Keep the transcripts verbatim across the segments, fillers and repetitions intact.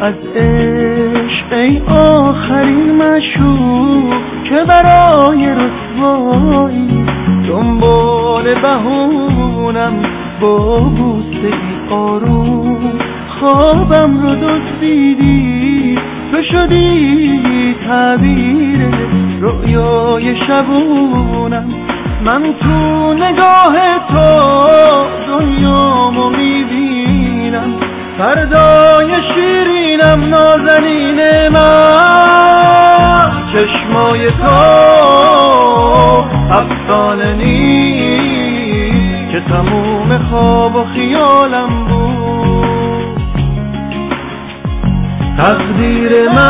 از عشق ای آخرین مشوق که برای رسوایی دنبال بهونم با بوسه ای آروم خوابم رو دزدیدی، تو شدی تعبیر رؤیای شبونم. من تو نگاه تو دنیامو میبینم، فردای شیرینم نازنین من. چشمای تو افسانه نیست که تموم خواب و خیالم بود. تقدیر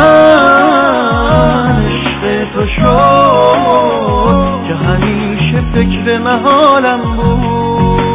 من عشق تو شد که همیشه فکر محالم بود.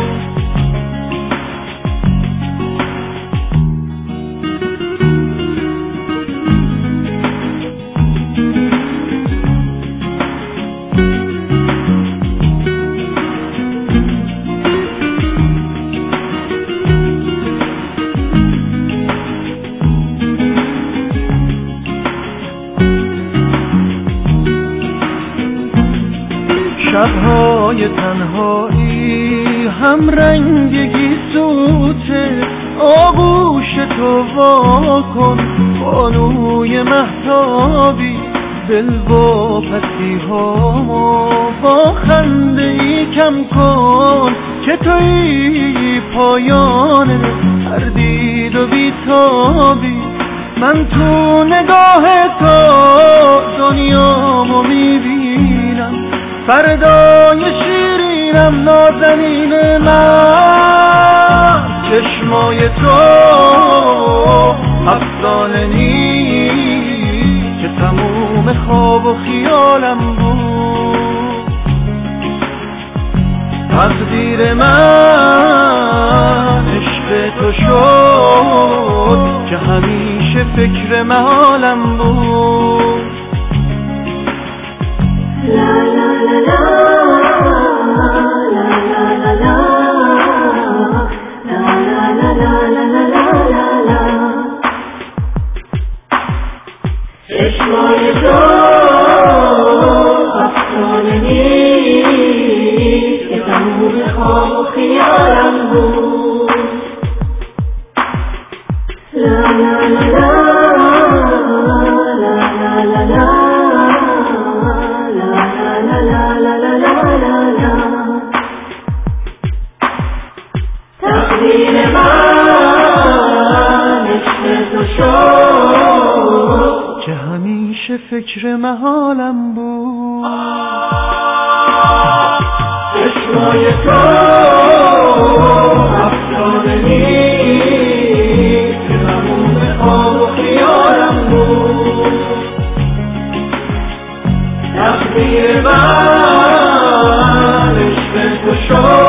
شبهای تنهایی هم رنگگی سوته، آغوش تو وا کن بانوی مهتابی. دل و پسی ها با خنده ای کم کن که توی پایان تردید و بیتابی. من تو نگاه تو دنیامو میبینم، فردای شیرینم نازنین من. چشمای تو افسانه نیست که تموم خواب و خیالم بود. تقدیر من عشق تو شد که همیشه فکر محالم بود. لا لا لا لا چشمای تو افسانه نیست که تموم خواب و خیالم بود. لا لا لا لا لا تقدیر من عشق تو شد که همیشه فکر محالم بود. چشمای تو افسانه نیست که تموم خواب و خیالم بود. تقدیر من عشق تو شد